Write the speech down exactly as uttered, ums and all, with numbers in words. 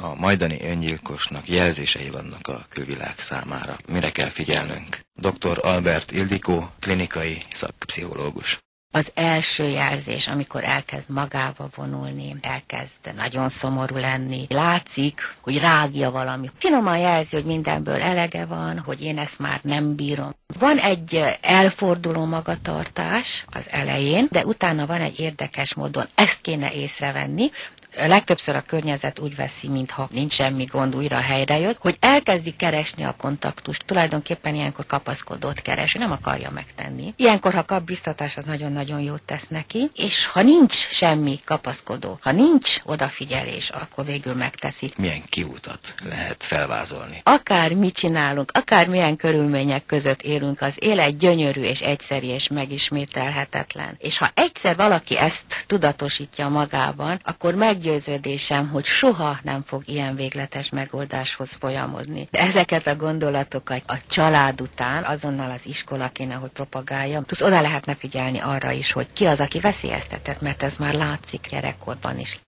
a majdani öngyilkosnak jelzései vannak a külvilág számára. Mire kell figyelnünk? doktor Albert Ildikó, klinikai szakpszichológus. Az első jelzés, amikor elkezd magába vonulni, elkezd nagyon szomorú lenni, látszik, hogy rágja valami. Finoman jelzi, hogy mindenből elege van, hogy én ezt már nem bírom. Van egy elforduló magatartás az elején, de utána van egy érdekes módon, ezt kéne észrevenni. Legtöbbször a környezet úgy veszi, mintha nincs semmi gond, újra helyre jött, hogy elkezdi keresni a kontaktust. Tulajdonképpen ilyenkor kapaszkodót keres, ő nem akarja megtenni. Ilyenkor, ha kap biztatást, az nagyon-nagyon jót tesz neki, és ha nincs semmi kapaszkodó, ha nincs odafigyelés, akkor végül megteszi. Milyen kiútat lehet felvázolni? Akár mit csinálunk, akár milyen körülmények között élünk, az élet gyönyörű és egyszerű és megismételhetetlen. És ha egyszer valaki ezt tudatosítja magában, akkor meg győződésem, hogy soha nem fog ilyen végletes megoldáshoz folyamodni. De ezeket a gondolatokat a család után azonnal az iskola kéne, hogy propagálja. Plusz oda lehetne figyelni arra is, hogy ki az, aki veszélyeztetett, mert ez már látszik gyerekkorban is.